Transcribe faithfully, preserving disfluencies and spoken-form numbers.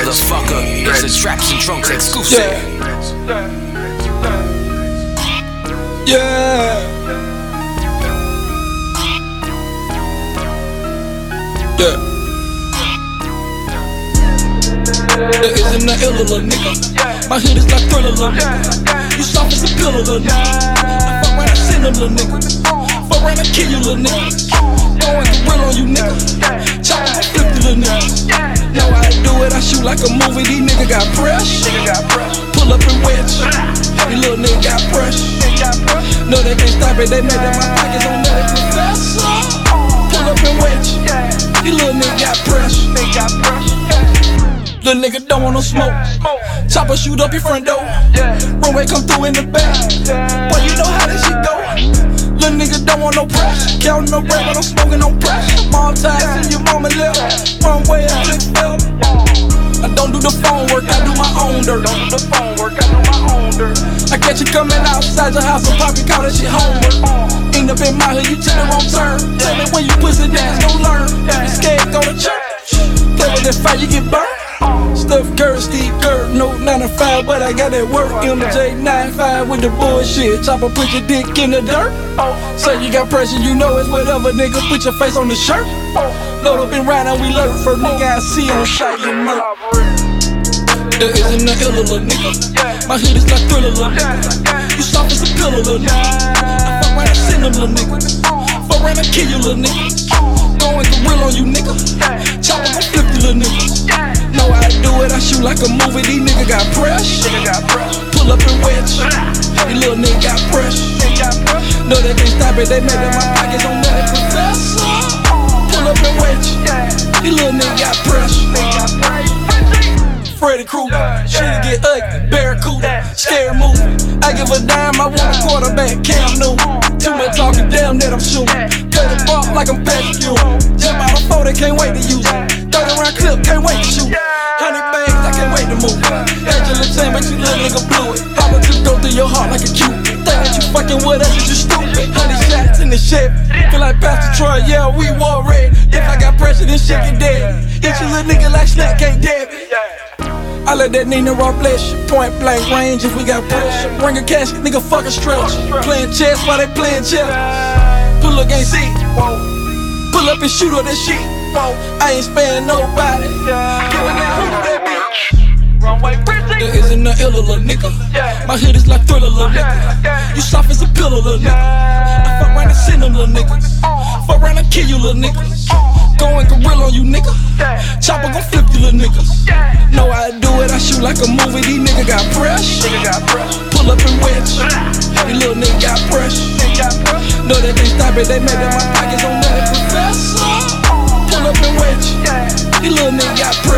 motherfucker. It's a Straps and Trunks exclusive. Yeah. Yeah. Yeah. There isn't no illa, little nigga. My hood is like Thriller, little nigga. You soft as a pillow, little nigga. I fuck around and send them, little nigga. Fuck around and kill you, little nigga. Going gorilla on you, nigga. Chop and flip you, little nigga. Know how I do it, I shoot like a movie. These niggas got press. Pull up and wedge. These little niggas got press. No, they can't stop it. They made that my pockets on that professor. Pull up and wedge. These little niggas got press. Little nigga don't want no smoke. Chopper shoot up your front door. Runway come through in the back. Boy, you know how this shit go. Little nigga don't want no press. Counting no bread, but I'm smoking no press. Mom ties in your mama left. Runway and flip belt. I don't do the phone work, I do my own dirt. Don't do the phone work, I do my own dirt. I catch you coming outside your house and probably call that shit homework. End up in my hood, you took the wrong turn. Tell me when you pussy dance, don't learn. You scared, go to church. Play with that fire, you get burnt. Steph Curry, Steve Kerr, no nine to five, but I got that work. M J nine five with the bullshit. Chopper, put your dick in the dirt. Say you got pressure, you know it's whatever, nigga. Put your face on the shirt. Load up and ride and we lurk. First nigga I see on shot, you murk. There isn't no illa, little nigga. My hood is like Thriller, little nigga. You soft as a pillow, little nigga. I fuck around and send them, little nigga. Fuck around and kill you, little nigga. Going gorilla on you, nigga. Chopper gon' flip you, little nigga. Know how I do it, I shoot like a movie. These niggas got press. Pull up and wedge. These little niggas got press. No, they can't stop it. They made that my pockets on that professor. Pull up and wedge. These little niggas got press. Freddy Krueger, shit get ugly. Barracuda, scary movie. I give a dime, I want a quarterback. Cam Newton. Too much talking, damn that I'm shooting. Cut it off like I'm Patrick Ewing. Jump out of four, they can't wait to use it. thirty round clip, can't wait to shoot. Hundred bags, I can't wait to move. Angela Chain, but you little nigga blew it. How about you go through your heart like a cube? Think that you fucking with us, you stupid. Hundred shots in the ship. Feel like Pastor Troy, yeah, we war red. If I got pressure, then shit get dead. Hit you little nigga like Snap, can't dab it. I let that Nina Raw bless you. Point blank range if we got pressure. Bring a cash, nigga fucking stretch. Playing chess while they playing chess. Pull up, ain't see. Pull up and shoot all that shit. I ain't sparing nobody. Giving that hoop that bitch. There isn't no illa, little nigga. My hood is like Thriller, little nigga. You soft as a pillow, little nigga. I fuck around and send them, little niggas. Fuck around and kill you, little niggas. Going gorilla on you, nigga. Chopper gon' flip you, little niggas. Know how I do it, I shoot like a movie. These niggas got press. Pull up and wedge. These little niggas got press. No, they can't stop it. They made that my pockets on that professor. Pull up and wedge. These little niggas got press.